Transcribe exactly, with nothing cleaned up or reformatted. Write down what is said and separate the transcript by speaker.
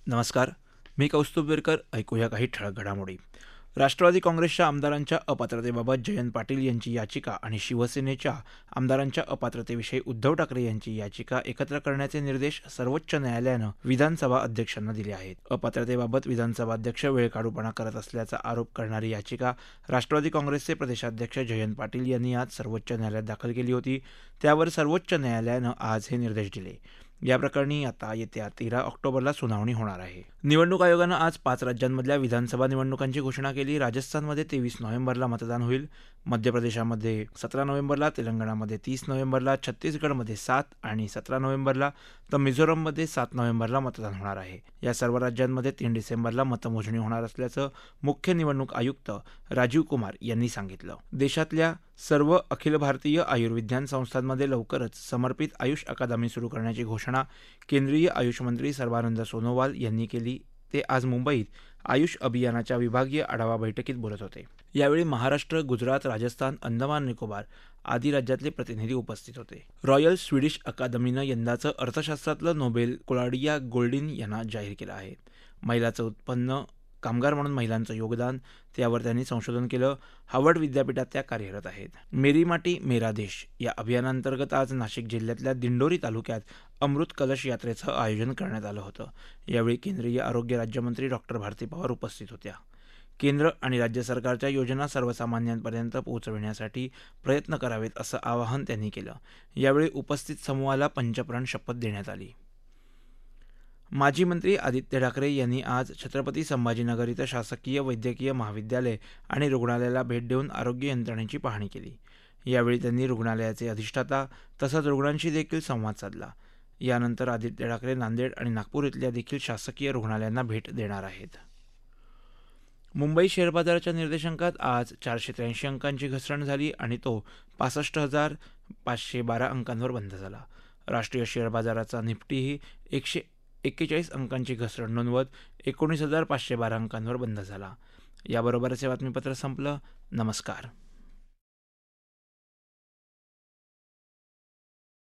Speaker 1: नमस्कार. मी कौस्तुभ बेरकर. ऐकूया काही ठळक घडामोडी. राष्ट्रवादी काँग्रेसच्या आमदारांच्या अपात्रतेबाबत जयंत पाटील यांची याचिका आणि शिवसेनेच्या आमदारांच्या अपात्रतेविषयी उद्धव ठाकरे यांची याचिका एकत्र करण्याचे निर्देश सर्वोच्च न्यायालयानं विधानसभा अध्यक्षांना दिले आहेत. अपात्रतेबाबत विधानसभा अध्यक्ष वेळकाढूपणा करत असल्याचा आरोप करणारी याचिका राष्ट्रवादी काँग्रेसचे प्रदेशाध्यक्ष जयंत पाटील यांनी आज सर्वोच्च न्यायालयात दाखल केली होती. त्यावर सर्वोच्च न्यायालयानं आज हे निर्देश दिले. या प्रकरणी आता येत्या तेरा ऑक्टोबरला सुनावणी होणार आहे. निवडणूक आयोगानं आज पाच राज्यांमधल्या विधानसभा निवडणुकांची घोषणा केली. राजस्थानमध्ये तेवीस नोव्हेंबरला मतदान होईल. मध्य प्रदेशामध्ये सतरा नोव्हेंबरला, तेलंगणामध्ये तीस नोव्हेंबरला, छत्तीसगडमध्ये सात आणि सतरा नोव्हेंबरला तर मिझोरममध्ये सात नोव्हेंबरला मतदान होणार आहे. या सर्व राज्यांमध्ये तीन डिसेंबरला मतमोजणी होणार असल्याचं मुख्य निवडणूक आयुक्त राजीव कुमार यांनी सांगितलं. देशातल्या सर्व अखिल भारतीय आयुर्विज्ञान संस्थांमध्ये लवकरच समर्पित आयुष अकादमी सुरू करण्याची घोषणा केंद्रीय आयुष मंत्री सर्बानंद सोनोवाल यांनी केली. ते आज मुंबईत आयुष अभियानाच्या विभागीय आढावा बैठकीत बोलत होते. यावेळी महाराष्ट्र, गुजरात, राजस्थान, अंदमान निकोबार आदी राज्यातले प्रतिनिधी उपस्थित होते. रॉयल स्वीडिश अकादमीनं यंदाचं अर्थशास्त्रातलं नोबेल क्लॉडिया गोल्डिन यांना जाहीर केलं आहे. महिलाचं उत्पन्न, कामगार म्हणून महिलांचं योगदान त्यावर त्यांनी संशोधन केलं. हार्वर्ड विद्यापीठात त्या कार्यरत आहेत. मेरी माटी मेरा देश या अभियानांतर्गत आज नाशिक जिल्ह्यातल्या दिंडोरी तालुक्यात अमृत कलश यात्रेचं आयोजन करण्यात आलं होतं. यावेळी केंद्रीय आरोग्य राज्यमंत्री डॉक्टर भारती पवार उपस्थित होत्या. केंद्र आणि राज्य सरकारच्या योजना सर्वसामान्यांपर्यंत पोहोचविण्यासाठी प्रयत्न करावेत असं आवाहन त्यांनी केलं. यावेळी उपस्थित समूहाला पंचप्राण शपथ देण्यात आली. माजी मंत्री आदित्य ठाकरे यांनी आज छत्रपती संभाजीनगर इथं शासकीय वैद्यकीय महाविद्यालय आणि रुग्णालयाला भेट देऊन आरोग्य यंत्रणेची पाहणी केली. यावेळी त्यांनी रुग्णालयाचे अधिष्ठाता तसंच रुग्णांशी देखील संवाद साधला. यानंतर आदित्य ठाकरे नांदेड आणि नागपूर इथल्या देखील शासकीय रुग्णालयांना भेट देणार आहेत. मुंबई शेअर बाजाराच्या निर्देशांकात आज चारशे त्र्याऐंशी अंकांची घसरण झाली आणि तो पासष्ट हजार पाचशे बारा अंकांवर बंद झाला. राष्ट्रीय शेअर बाजाराचा निफ्टीही एकशे एक्केचाळीस अंकांची घसरण नोंदवत एकोणीस हजार पाचशे बारा अंकांवर बंद झाला. याबरोबरच हे बातमीपत्र संपलं. नमस्कार.